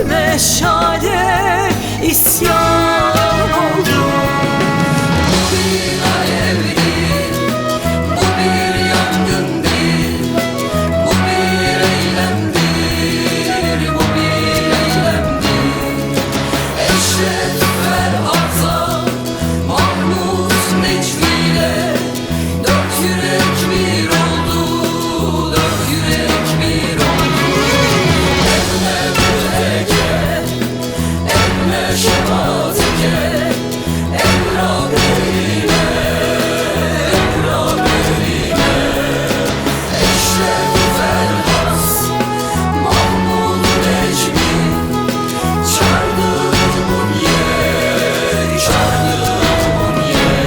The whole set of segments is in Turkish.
meşale isyan oldu. Bu bir alev değil, bu bir yangın değil, bu bir eylemdir, bu bir eylemdir. Eşref Ferhat'a, Mahmut Necmi'yle dört yürek bir oldu, dört yürek bir oldu. Emre Büleke, Emre Şematike, Emrah Berine, Emrah Berine. Eşref Ferhat, Mahmut Necmi, çardı Munye, çardı Munye.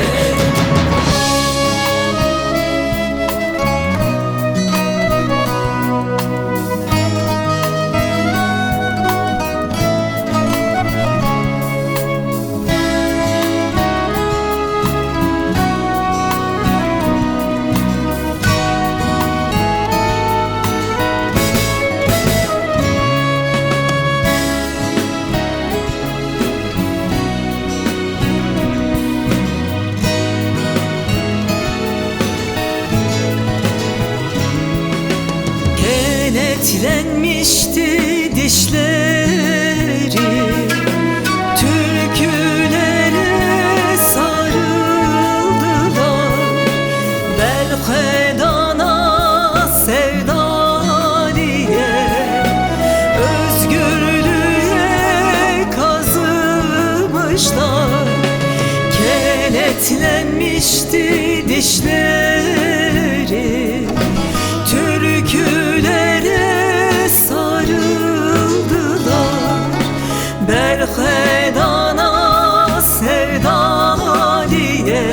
Kenetlenmişti dişleri, türkülere sarıldılar. Belhedana sevdaliye, özgürlüğe kazımışlar. Kenetlenmişti dişleri, türkülere sarıldılar. Belhedana sevdaliye,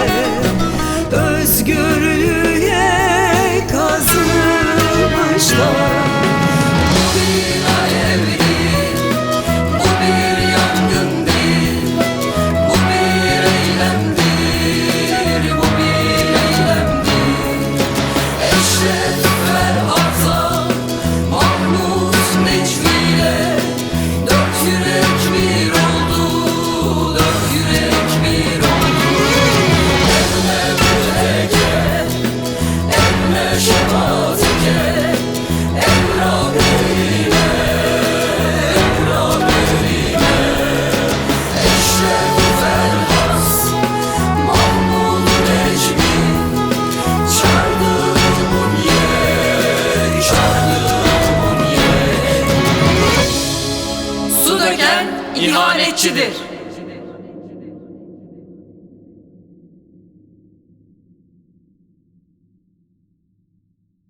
özgürlüğe kazımışlar. Bu bir alev değil, bu bir yangın değil, bu bir eylemdir, bu bir eylemdir. Eşref Ferhat'a, Mahmut Necmi'yle dört yürek bir oldu, dört yürek bir oldu. Emre Büleke, Emre Şematike, Emrah Berine, Emrah Berine. Eşref Ferhat, Mahmut Necmi, çardı Munye, çardı Munye. Su döken ihanetçidir.